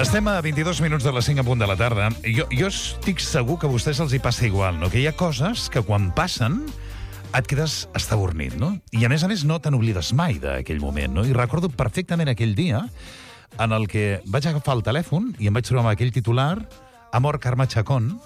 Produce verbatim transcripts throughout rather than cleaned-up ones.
Estem a vint-i-dos minuts de les cinc a punt de la tarda. Jo, jo estic segur que a vostès els hi passa igual, no? Que hi ha coses que quan passen et quedes estabornit, no? I a més a més no te n'oblides mai d'aquell moment, no? I recordo perfectament aquell dia en el que vaig agafar el telèfon i em vaig trobar amb aquell titular "Ha mort Carme Chacón",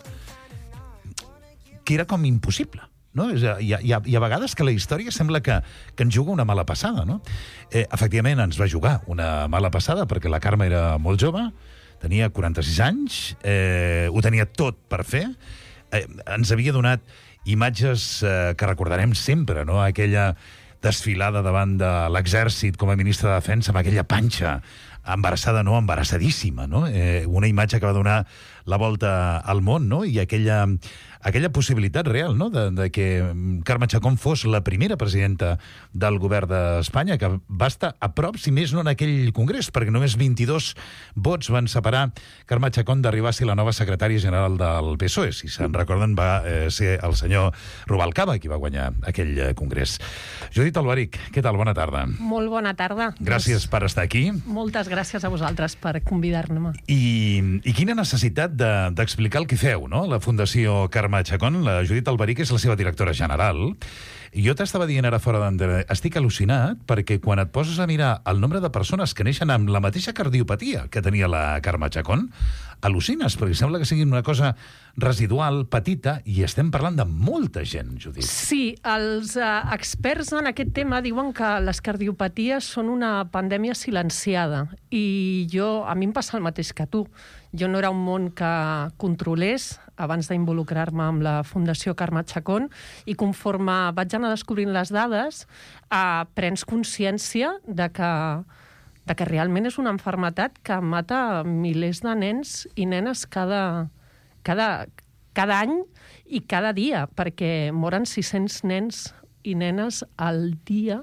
que era com impossible. No? Hi, ha, hi, ha, hi ha vegades que la història sembla que, que ens juga una mala passada, no? Eh, efectivament, ens va jugar una mala passada perquè la Carme era molt jove, tenia quaranta-sis anys, eh, ho tenia tot per fer, eh, ens havia donat imatges eh, que recordarem sempre, no? Aquella desfilada davant de l'exèrcit com a ministre de Defensa amb aquella panxa, embarassada no, embarassadíssima, no? Eh, una imatge que va donar la volta al món, no? I aquella, aquella possibilitat real, no?, de, de que Carme Chacón fos la primera presidenta del govern d'Espanya, que va estar a prop, si més no, en aquell congrés, perquè només vint-i-dos vots van separar Carme Chacón d'arribar a ser la nova secretària general del P S O E. Si se'n recorden, va eh, ser el senyor Rubalcaba qui va guanyar aquell eh, congrés. Judit Alberic, què tal? Bona tarda. Molt bona tarda. Gràcies per estar aquí. Moltes gràcies a vosaltres per convidar-me. I, i quina necessitat d'explicar de, el que feu, no? La Fundació Carme Chacón, la Judit Alberic és la seva directora general. I jo t'estava dient ara fora d'antena, estic al·lucinat perquè quan et poses a mirar el nombre de persones que neixen amb la mateixa cardiopatia que tenia la Carme Chacón, al·lucines, perquè sembla que sigui una cosa residual, petita, i estem parlant de molta gent, Judit. Sí, els eh, experts en aquest tema diuen que les cardiopaties són una pandèmia silenciada, i jo, a mi em passa el mateix que tu. Jo no era un món que controlés abans d'involucrar-me amb la Fundació Carme Chacón, i conforme vaig anar descobrint les dades, eh, prens consciència de que de que realment és una malaltia que mata milers de nens i nenes cada, cada, cada any i cada dia, perquè moren sis-cents nens i nenes al dia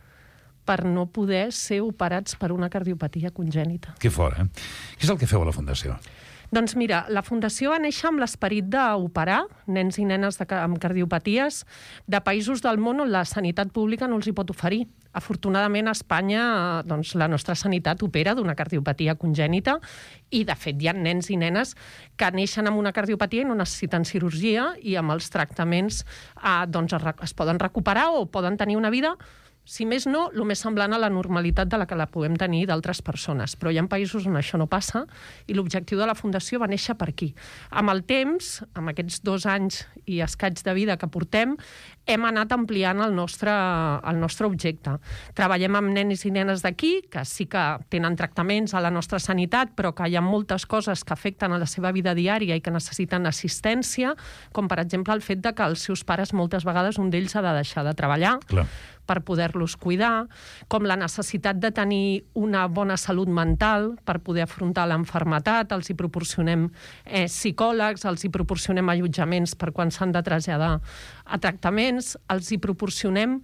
per no poder ser operats per una cardiopatia congènita. Que fort, eh? Què és el que feu a la Fundació? Doncs mira, la Fundació va néixer amb l'esperit d'operar nens i nenes de, amb cardiopaties de països del món on la sanitat pública no els hi pot oferir. Afortunadament, a Espanya, doncs, la nostra sanitat opera d'una cardiopatia congènita i, de fet, hi ha nens i nenes que neixen amb una cardiopatia i no necessiten cirurgia, i amb els tractaments eh, doncs, es, es poden recuperar o poden tenir una vida, si més no, el més semblant a la normalitat de la que la podem tenir d'altres persones. Però hi ha països on això no passa, i l'objectiu de la Fundació va néixer per aquí. Amb el temps, amb aquests dos anys i escaig de vida que portem, hem anat ampliant el nostre, el nostre objecte. Treballem amb nens i nenes d'aquí, que sí que tenen tractaments a la nostra sanitat, però que hi ha moltes coses que afecten a la seva vida diària i que necessiten assistència, com per exemple el fet de que els seus pares moltes vegades un d'ells ha de deixar de treballar. Clar. Per poder-los cuidar, com la necessitat de tenir una bona salut mental per poder afrontar l'enfermetat. Els hi proporcionem eh, psicòlegs, els hi proporcionem allotjaments per quan s'han de traslladar a tractaments, els hi proporcionem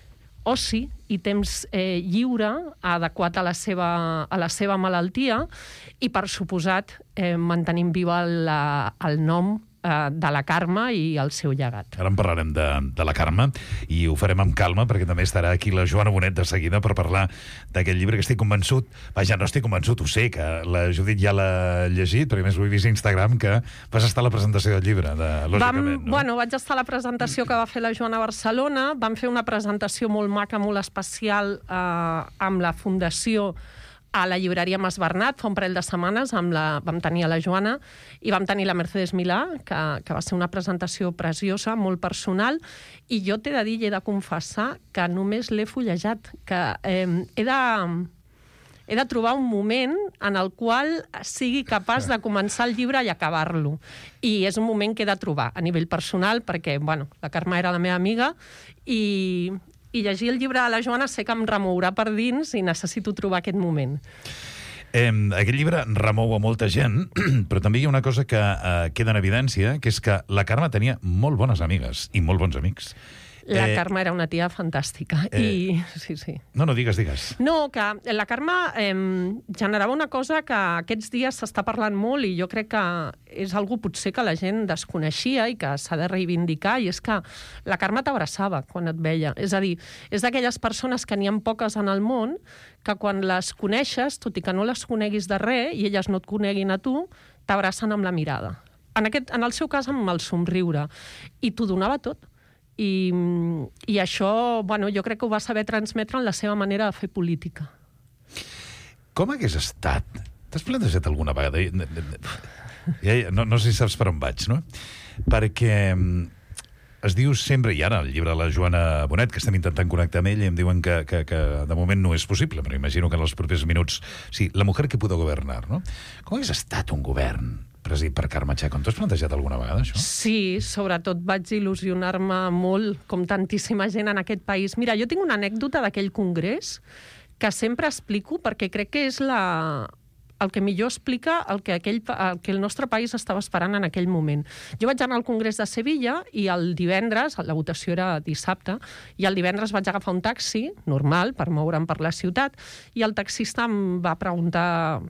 oci i temps eh, lliure adequat a la seva, a la seva malaltia, i, per suposat, eh, mantenim viva la, el nom de la Carme i el seu llegat. Ara en parlarem de, de la Carme, i ho farem amb calma, perquè també estarà aquí la Joana Bonet de seguida per parlar d'aquest llibre que estic convençut, vaja, no estic convençut, ho sé, que la Judit ja l'ha llegit, perquè més ho he vist a Instagram, que vas estar a la presentació del llibre, de, lògicament. Vam, no? Bueno, vaig estar a la presentació que va fer la Joana a Barcelona, vam fer una presentació molt maca, molt especial, eh, amb la Fundació a la llibreria Mas Bernat fa un parell de setmanes. Amb la, vam tenir a la Joana i vam tenir la Mercedes Milà, que, que va ser una presentació preciosa, molt personal, i jo t'he de dir i he de confessar que només l'he fullejat, que eh, he de... he de trobar un moment en el qual sigui capaç de començar el llibre i acabar-lo. I és un moment que he de trobar a nivell personal, perquè, bueno, la Carme era la meva amiga, i... i llegir el llibre de la Joana sé que em remourà per dins i necessito trobar aquest moment. Eh, aquest llibre remou a molta gent, però també hi ha una cosa que eh, queda en evidència, que és que la Carme tenia molt bones amigues i molt bons amics. La Eh, Carme era una tia fantàstica. eh, I... Sí, sí. No, no, digues, digues. No, que la Carme eh, generava una cosa que aquests dies s'està parlant molt i jo crec que és algú potser que la gent desconeixia i que s'ha de reivindicar, i és que la Carme t'abraçava quan et veia. És a dir, és d'aquelles persones que n'hi ha poques en el món que quan les coneixes, tot i que no les coneguis de res i elles no et coneguin a tu, t'abracen amb la mirada. En, aquest, en el seu cas, amb el somriure. I t'ho donava tot. I, i això, bueno, jo crec que ho va saber transmetre en la seva manera de fer política. Com hagués estat? T'has plantejat alguna vegada? Ja, ja, no, no sé si saps per on vaig, no? Perquè es diu sempre, i ara el llibre de la Joana Bonet, que estem intentant connectar amb ella, i em diuen que, que, que de moment no és possible, però imagino que en els propers minuts... Sí, la mujer que pudo governar, no? Com hagués estat un govern presidit per Carme Chacón? T'ho has plantejat alguna vegada, això? Sí, sobretot vaig il·lusionar-me molt, com tantíssima gent en aquest país. Mira, jo tinc una anècdota d'aquell congrés que sempre explico perquè crec que és la... el que millor explica el que, aquell, el que el nostre país estava esperant en aquell moment. Jo vaig anar al Congrés de Sevilla i el divendres, la votació era dissabte, i el divendres vaig agafar un taxi, normal, per moure'm per la ciutat, i el taxista em va preguntar...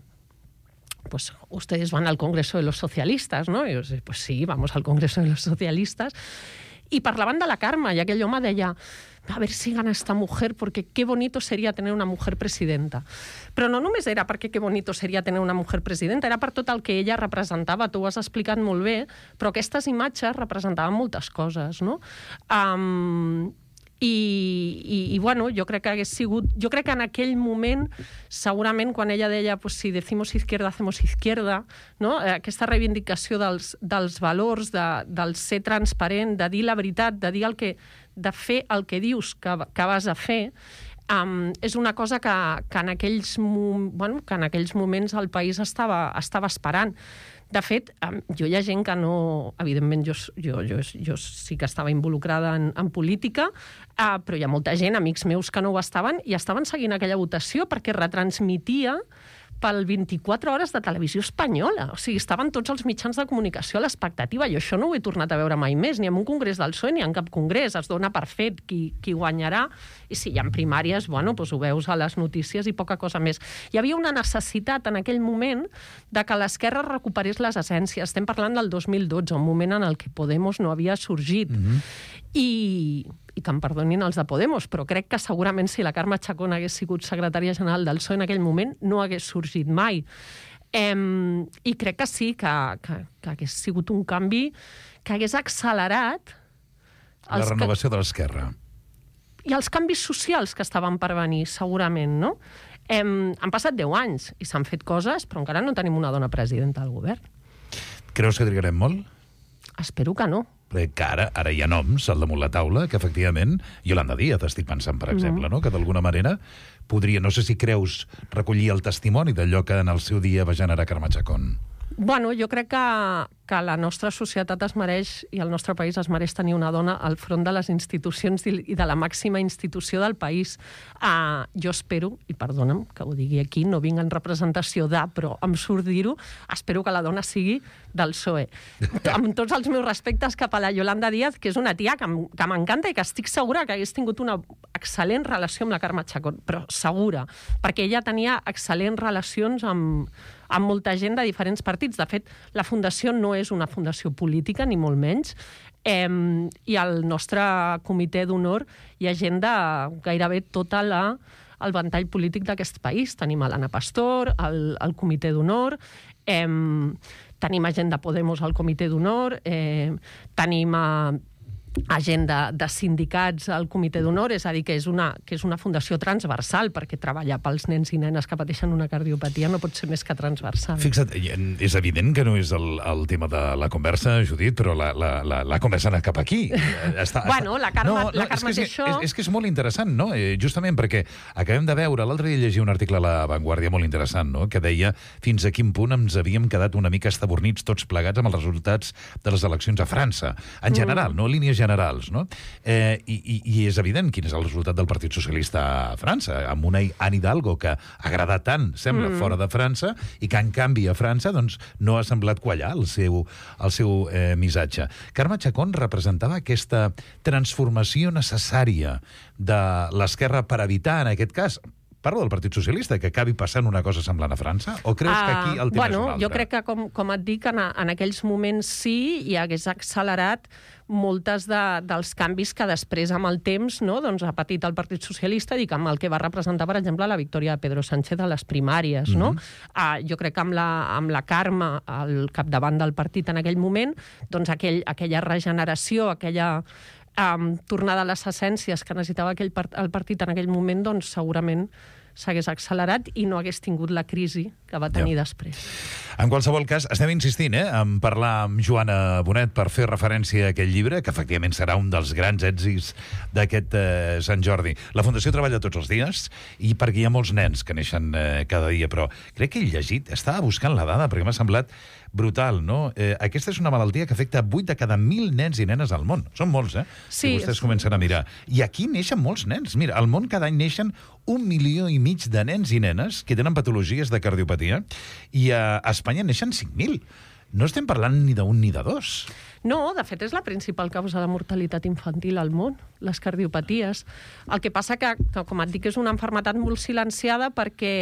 Pues ustedes van al Congreso de los Socialistas, ¿no? Y yo, pues sí, vamos al Congreso de los Socialistas. Y parlaven de la Carme, y aquell home deia, a ver si gana esta mujer, porque qué bonito sería tener una mujer presidenta. Però no només era perquè qué bonito seria tener una mujer presidenta, era per tot el que ella representava, tu ho has explicat molt bé, però aquestes imatges representaven moltes coses, no? Um, I, i, i bueno, jo crec que hagués sigut... Jo crec que en aquell moment, segurament, quan ella deia pues, si decimos izquierda, hacemos izquierda, no? Aquesta reivindicació dels, dels valors, de, del ser transparent, de dir la veritat, de dir el que, de fer el que dius que, que vas a fer, um, és una cosa que, que, en aquells, bueno, que en aquells moments el país estava, estava esperant. De fet, jo hi ha gent que no... Evidentment, jo, jo, jo, jo sí que estava involucrada en, en política, uh, però hi ha molta gent, amics meus, que no ho estaven, i estaven seguint aquella votació perquè retransmitia pel vint-i-quatre hores de televisió espanyola. O sigui, estaven tots els mitjans de comunicació a l'expectativa. Jo això no ho he tornat a veure mai més, ni en un congrés del P S O E, ni en cap congrés. Es dona per fet qui, qui guanyarà. I si hi ha primàries, bueno, doncs ho veus a les notícies i poca cosa més. Hi havia una necessitat en aquell moment de que l'esquerra recuperés les essències. Estem parlant del dos mil dotze, un moment en el que Podemos no havia sorgit. Mm-hmm. I... i que em perdonin els de Podemos, però crec que segurament si la Carme Chacón hagués sigut secretària general del P S O E en aquell moment no hagués sorgit mai. Em, I crec que sí, que, que, que hagués sigut un canvi que hagués accelerat... La renovació que... de l'esquerra. I els canvis socials que estaven per venir, segurament, no? Em, han passat deu anys i s'han fet coses, però encara no tenim una dona presidenta del govern. Creus que trigarem molt? Espero que no. Perquè ara, ara hi ha noms al damunt la taula que, efectivament, Yolanda Díaz, estic pensant, per exemple, mm-hmm. no? Que d'alguna manera podria, no sé si creus, recollir el testimoni d'allò que en el seu dia va generar Carme Chacón. Bueno, jo crec que, que la nostra societat es mereix, i el nostre país es mereix tenir una dona al front de les institucions i de la màxima institució del país. Uh, jo espero, i perdona'm que ho digui aquí, no vinc en representació de, però em surt dir-ho, espero que la dona sigui del P S O E. Amb tots els meus respectes cap a la Yolanda Díaz, que és una tia que m'encanta i que estic segura que hagués tingut una excel·lent relació amb la Carme Chacón, però segura, perquè ella tenia excel·lents relacions amb, amb molta gent de diferents partits. De fet, la fundació no és una fundació política, ni molt menys, eh, i al nostre comitè d'honor hi ha gent de gairebé tota la el ventall polític d'aquest país. Tenim a l'Anna Pastor, el, el comitè d'honor, eh, tenim a gent de Podemos al comitè d'honor, eh, tenim a a gent de, de sindicats al comitè d'honor, és a dir, que és, una, que és una fundació transversal, perquè treballar pels nens i nenes que pateixen una cardiopatia no pot ser més que transversal. Fixa't, és evident que no és el, el tema de la conversa, Judit, però la, la, la, la conversa ha anat cap aquí. Està, bueno, la Carme, no, no, la Carme és té que, això... És, és que és molt interessant, no? Eh, justament perquè acabem de veure, l'altre dia llegia un article a La Vanguardia molt interessant, no? Que deia fins a quin punt ens havíem quedat una mica estabornits tots plegats amb els resultats de les eleccions a França. En general, mm. no? Línies generals, no? Eh, i, i, I és evident quin és el resultat del Partit Socialista a França, amb una Anne Hidalgo que agrada tant, sembla, mm. fora de França, i que, en canvi, a França doncs, no ha semblat quallar el seu, el seu eh, missatge. Carme Chacón representava aquesta transformació necessària de l'esquerra per evitar, en aquest cas, parlo del Partit Socialista, que acabi passant una cosa semblant a França? O creus uh, que aquí el tema bueno, és un altre? Jo crec que, com, com et dic, en, a, en aquells moments sí, i hagués accelerat moltes de, dels canvis que després, amb el temps, no, doncs, ha patit el Partit Socialista, dic, amb el que va representar, per exemple, la victòria de Pedro Sánchez a les primàries. Mm-hmm. no? uh, jo crec que amb la, amb la Carme al capdavant del partit en aquell moment, doncs aquell, aquella regeneració, aquella Um, tornada a les essències que necessitava aquell part, el partit en aquell moment, doncs segurament s'hagués accelerat i no hagués tingut la crisi que va tenir ja. després. En qualsevol cas, estem insistint eh, en parlar amb Joana Bonet per fer referència a aquest llibre, que efectivament serà un dels grans èxits d'aquest eh, Sant Jordi. La Fundació treballa tots els dies i perquè hi ha molts nens que neixen eh, cada dia, però crec que he llegit, estava buscant la dada perquè m'ha semblat brutal, no? Eh, aquesta és una malaltia que afecta vuit de cada mil nens i nenes al món. Són molts, eh? Sí. Si vostès comencen a mirar. I aquí neixen molts nens. Mira, al món cada any neixen un milió i mig de nens i nenes que tenen patologies de cardiopatia i a Espanya neixen cinc mil. No estem parlant ni d'un ni de dos. No, de fet, és la principal causa de mortalitat infantil al món, les cardiopaties. El que passa que, que com et dic, és una malaltia molt silenciada perquè...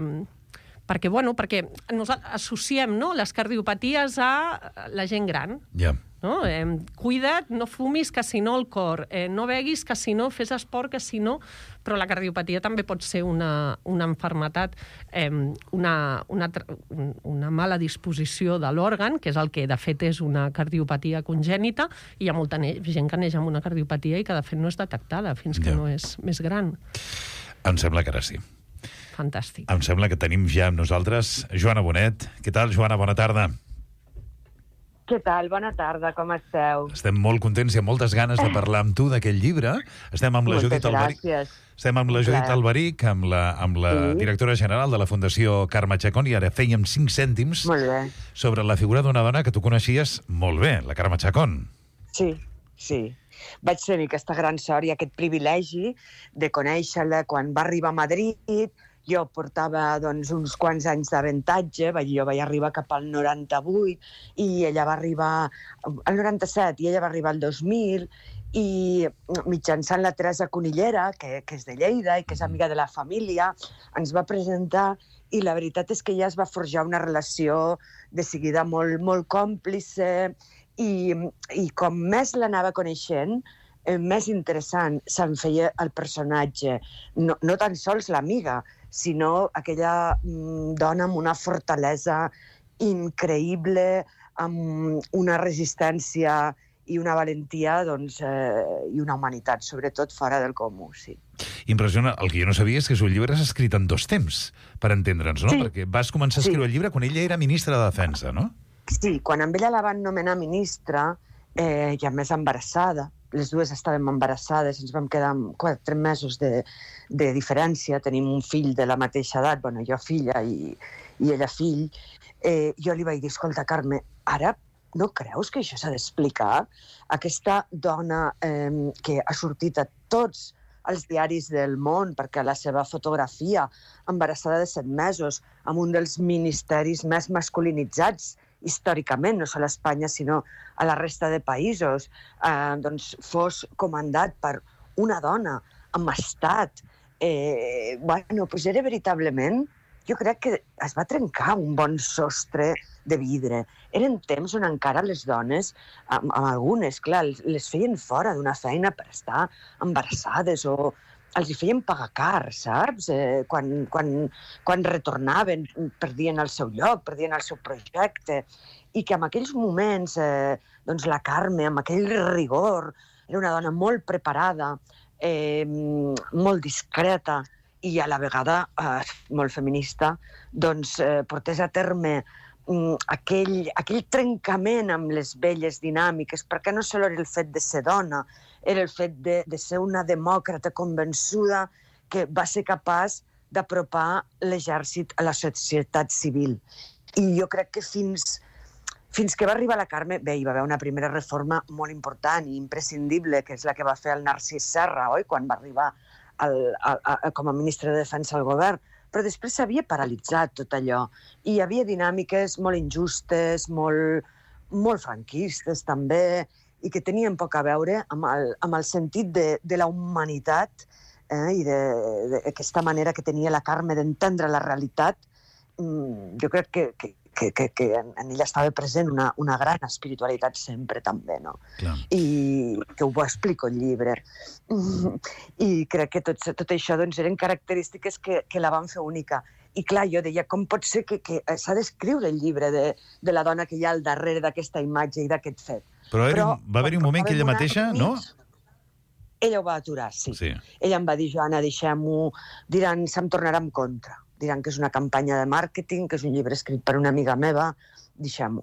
perquè, bueno, perquè nosaltres associem, no, les cardiopaties a la gent gran. Ja. Yeah. No? Eh, cuida't, no fumis, que si no el cor. Eh, no beguis, que si no fes esport, que si no... Però la cardiopatia també pot ser una, una malaltia, eh, una, una, una mala disposició de l'òrgan, que és el que de fet és una cardiopatia congènita, i hi ha molta gent que neix amb una cardiopatia i que de fet no és detectada fins que ja. no és més gran. Em sembla que ara sí. Fantàstic. Em sembla que tenim ja amb nosaltres Joana Bonet. Què tal, Joana? Bona tarda. Què tal? Bona tarda, com esteu? Estem molt contents i amb moltes ganes de parlar amb tu d'aquest llibre. Estem amb la Moltes Judit Alberic. gràcies. Estem amb la Judit Alberic, amb la, amb la Sí. directora general de la Fundació Carme Chacón, i ara fèiem cinc cèntims Molt bé. sobre la figura d'una dona que tu coneixies molt bé, la Carme Chacón. Sí, sí. Vaig tenir aquesta gran sort i aquest privilegi de conèixer-la quan va arribar a Madrid. Jo portava doncs, uns quants anys d'avantatge, jo vaig arribar cap al noranta-vuit i ella va arribar al noranta-set i ella va arribar al dos mil, i mitjançant la Teresa Conillera, que, que és de Lleida i que és amiga de la família, ens va presentar, i la veritat és que ja es va forjar una relació de seguida molt, molt còmplice, i, i com més l'anava coneixent, eh, més interessant se'n feia el personatge. No, no tan sols l'amiga, sinó aquella mm, dona amb una fortalesa increïble, amb una resistència i una valentia, doncs, eh, i una humanitat, sobretot fora del comú, sí. Impressiona. El que jo no sabia és que el llibre s'ha escrit en dos temps, per entendre'ns, no? Sí. Perquè vas començar a escriure Sí. el llibre quan ella era ministra de Defensa, no? Sí, quan amb ella la van nomenar ministra, eh, i a més embarassada, les dues estàvem embarassades, ens vam quedar amb quatre mesos de, de diferència, tenim un fill de la mateixa edat, bueno, jo filla i, i ella fill, eh, jo li vaig dir, escolta, Carme, ara no creus que això s'ha d'explicar? Aquesta dona eh, que ha sortit a tots els diaris del món, perquè la seva fotografia, embarassada de set mesos, amb un dels ministeris més masculinitzats històricament, no sols a Espanya, sinó a la resta de països, eh, doncs fos comandat per una dona amb estat. Eh, bueno, doncs era veritablement... Jo crec que es va trencar un bon sostre de vidre. Eren temps on encara les dones, amb, amb algunes, clar, les feien fora d'una feina per estar embarassades o els hi feien pagar car, saps? Eh, quan, quan, quan retornaven, perdien el seu lloc, perdien el seu projecte. I que en aquells moments, eh, doncs la Carme, amb aquell rigor, era una dona molt preparada, eh, molt discreta, i a la vegada eh, molt feminista, doncs eh, portés a terme mm, aquell, aquell trencament amb les velles dinàmiques, perquè no sols era el fet de ser dona, era el fet de, de ser una demòcrata convençuda que va ser capaç d'apropar l'exèrcit a la societat civil. I jo crec que fins, Fins que va arribar la Carme, bé, hi va haver una primera reforma molt important i imprescindible, que és la que va fer el Narcís Serra, oi?, quan va arribar al, a, a, com a ministre de Defensa al govern. Però després s'havia paralitzat tot allò. I hi havia dinàmiques molt injustes, molt, molt franquistes també, i que tenien poc a veure amb el, amb el sentit de, de la humanitat eh, i d'aquesta manera que tenia la Carme d'entendre la realitat. Mm, jo crec que, que que, que, que en ella estava present una, una gran espiritualitat sempre, també, no? Clar. I que ho explico al llibre. I crec que tot, tot això doncs, eren característiques que, que la van fer única. I clar, jo deia, com pot ser que, que s'ha d'escriure el llibre de, de la dona que hi ha al darrere d'aquesta imatge i d'aquest fet? Però, Però va haver-hi un moment que ella mateixa, no? Ella ho va aturar, sí. sí. Ella em va dir, Joana, deixem-ho, diran, se'm tornarà en contra. Diran que és una campanya de màrqueting, que és un llibre escrit per una amiga meva, deixem-ho.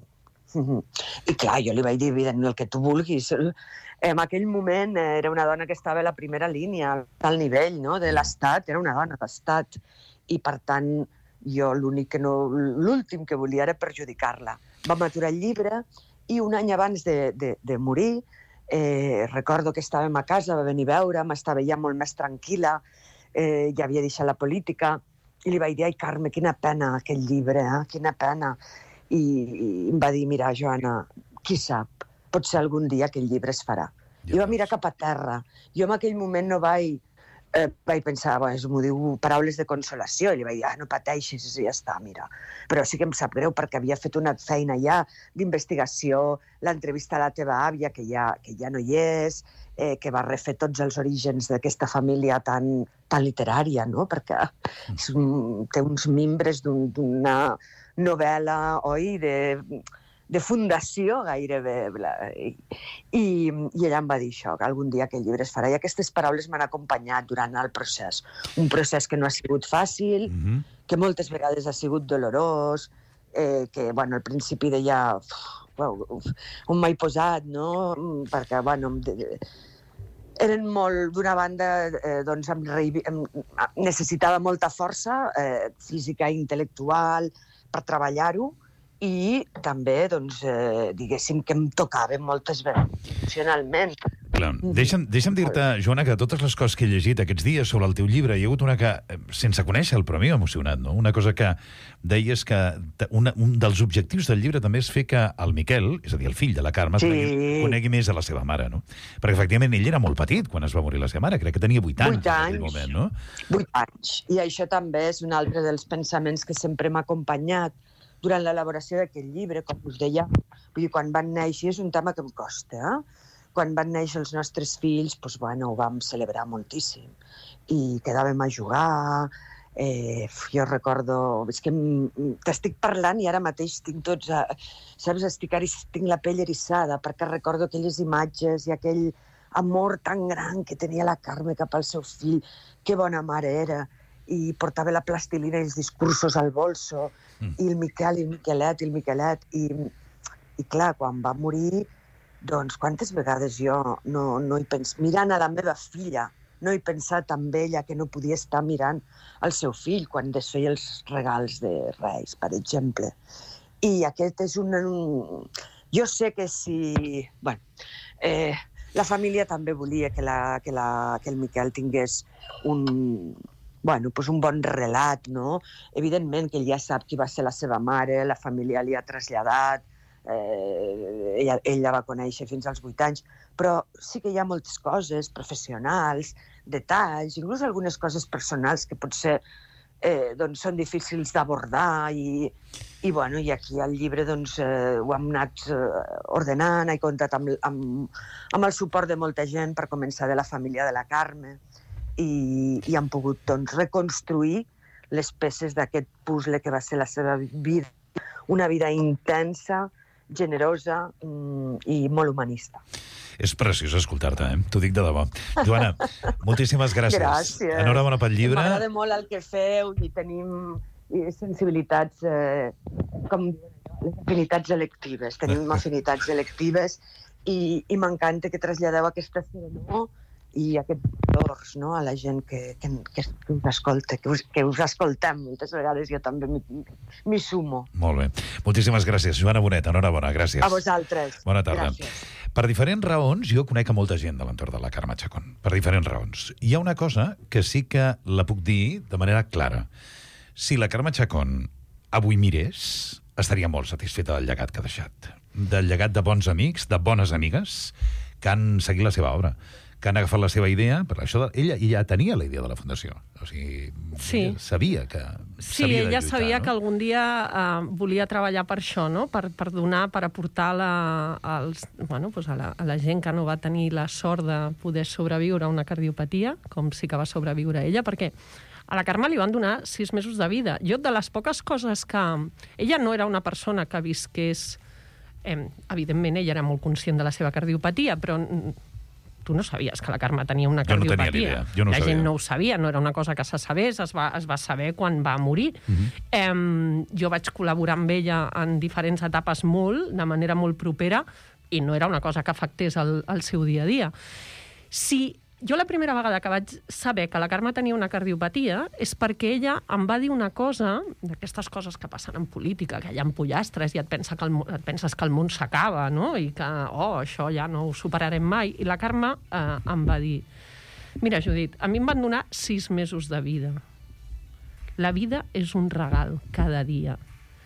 I clar, jo li vaig dir, evident, el que tu vulguis. En aquell moment era una dona que estava a la primera línia, al nivell, no?, de l'Estat, era una dona d'Estat. I, per tant, jo l'únic que no... l'últim que volia era perjudicar-la. Vam aturar el llibre i un any abans de, de, de morir, eh, recordo que estàvem a casa, va venir a veure'm, estava ja molt més tranquil·la, eh, ja havia deixat la política, i li vaig dir, ai, Carme, quina pena aquell llibre, eh? Quina pena. I, i em va dir, mira, Joana, qui sap, potser algun dia aquell llibre es farà. Ja I va mirar cap a terra. Jo en aquell moment no vaig, eh, vaig pensar, bueno, m'ho diu paraules de consolació, i li vaig dir, ah, no pateixis, ja està, mira. Però sí que em sap greu, perquè havia fet una feina ja d'investigació, l'entrevista a la teva àvia, que ja, que ja no hi és, eh, que va refer tots els orígens d'aquesta família tan, tan literària, no?, perquè és un, té uns mimbres d'una novel·la, oi?, de... de fundació gairebé. I, i, I ella em va dir això, que algun dia aquell llibre es farà. I aquestes paraules m'han acompanyat durant el procés. Un procés que no ha sigut fàcil, mm-hmm. que moltes vegades ha sigut dolorós, eh, que, bueno, al principi deia, uf, on m'he posat, no?, perquè, bueno, eren molt, d'una banda, eh, doncs, em, em, necessitava molta força eh, física i intel·lectual per treballar-ho, i també, doncs, eh, diguéssim, que em tocava moltes vegades emocionalment. Clar. Deixa'm, deixa'm dir-te, Joana, que totes les coses que he llegit aquests dies sobre el teu llibre, hi ha hagut una que, sense conèixer, el però m'ha emocionat, no? Una cosa que deies que una, un dels objectius del llibre també és fer que el Miquel, és a dir, el fill de la Carme, sí. conegui, conegui més a la seva mare, no? Perquè, efectivament, ell era molt petit quan es va morir la seva mare, crec que tenia vuit anys, vuit anys en aquell moment, no? Vuit anys. I això també és un altre dels pensaments que sempre m'ha acompanyat durant l'elaboració d'aquest llibre, com us deia. Vull dir, quan van néixer, és un tema que em costa, eh? Quan van néixer els nostres fills, doncs, bueno, ho vam celebrar moltíssim. I quedàvem a jugar, eh, jo recordo... És que t'estic parlant i ara mateix tinc tots... A, saps, estic, tinc la pell eriçada, perquè recordo aquelles imatges i aquell amor tan gran que tenia la Carme cap al seu fill. Que bona mare era. I portava la plastilina i els discursos al bolso, mm. i el Miquel, i el Miquelet, i el Miquelet, i, i clar, quan va morir, doncs quantes vegades jo no, no hi pens... mirant a la meva filla, no he pensat en ella que no podia estar mirant el seu fill quan desfeia els regals de Reis, per exemple. I aquest és un... un... Jo sé que si... Bueno, eh, la família també volia que, la, que, la, que el Miquel tingués un... Bueno, doncs un bon relat, no? Evidentment que ell ja sap qui va ser la seva mare, la família li ha traslladat, eh, ella, ella va conèixer fins als vuit anys, però sí que hi ha moltes coses professionals, detalls, inclús algunes coses personals que potser eh, doncs són difícils d'abordar i, i, bueno, i aquí al llibre doncs, eh, ho hem anat eh, ordenant, he comptat amb, amb, amb el suport de molta gent, per començar de la família de la Carme, i, i han pogut doncs, reconstruir les peces d'aquest puzzle que va ser la seva vida, una vida intensa, generosa mm, i molt humanista. És preciós escoltar-te, eh? T'ho dic de debò. Joana, moltíssimes gràcies. Gràcies. Enhorabona pel llibre. M'agrada molt el que feu i tenim sensibilitats, eh, com afinitats electives. Tenim afinitats electives i, i m'encanta que traslladeu aquesta serenor i aquests valors, no?, a la gent que, que, que us escolta, que us, que us escoltem. Moltes vegades jo també m'hi sumo. Molt bé. Moltíssimes gràcies, Joana Bonet. Enhorabona, gràcies. A vosaltres. Bona tarda. Gràcies. Per diferents raons, jo conec a molta gent de l'entorn de la Carme Chacón. Per diferents raons. Hi ha una cosa que sí que la puc dir de manera clara. Si la Carme Chacón avui mirés, estaria molt satisfeta del llegat que ha deixat. Del llegat de bons amics, de bones amigues, que han seguit la seva obra, que han agafat la seva idea, per això ella, ella tenia la idea de la Fundació. O sigui, sí. sabia que Sí, s'havia de ella lluitar, sabia no? que algun dia uh, volia treballar per això, no? Per, per donar, per aportar la, als, bueno, pues a, la, a la gent que no va tenir la sort de poder sobreviure a una cardiopatia, com sí que va sobreviure ella, perquè a la Carme li van donar sis mesos de vida. Jo, de les poques coses que... Ella no era una persona que visqués... Eh, evidentment, ella era molt conscient de la seva cardiopatia, però tu no sabies que la Carme tenia una Jo no tenia cardiopatia. ni idea. Jo no la sabia. gent no ho sabia, no era una cosa que se sabés, es va, es va saber quan va morir. Mhm. eh, jo vaig col·laborar amb ella en diferents etapes molt, de manera molt propera, i no era una cosa que afectés el, el seu dia a dia. Si jo la primera vegada que vaig saber que la Carme tenia una cardiopatia és perquè ella em va dir una cosa, d'aquestes coses que passen en política, que hi ha pollastres i et, pensa que el, et penses que el món s'acaba, no? I que, oh, això ja no ho superarem mai. I la Carme eh, em va dir, mira, Judit, a mi em van donar sis mesos de vida. La vida és un regal cada dia.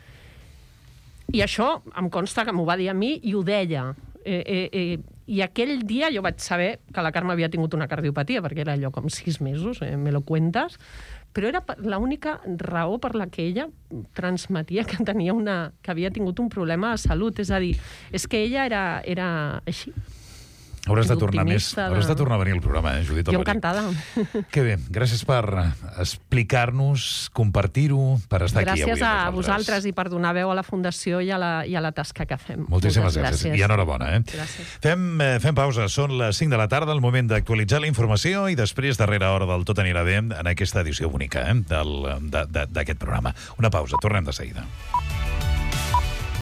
I això em consta que m'ho va dir a mi i ho deia. Eh, eh, eh, I aquell dia jo vaig saber que la Carme havia tingut una cardiopatia, perquè era allò com sis mesos, eh, me lo cuentas, però era l'única raó per la que ella transmetia que tenia una, que havia tingut un problema de salut. És a dir, és que ella era, era així. Hauràs de tornar més, Optimista de- hauràs de tornar a venir al programa, eh, Judit Jo Alberic. encantada. Que bé, gràcies per explicar-nos, compartir-ho, per estar aquí avui Gràcies amb a nosaltres. vosaltres i per donar veu a la Fundació i a la, i a la tasca que fem. Moltíssimes Moltes gràcies. I enhorabona, eh? Gràcies. Fem, eh, fem pausa. Són les cinc de la tarda, el moment d'actualitzar la informació i després, darrera hora del Tot anirà bé, en aquesta edició bonica eh, del- de- de- d'aquest programa. Una pausa, tornem de seguida.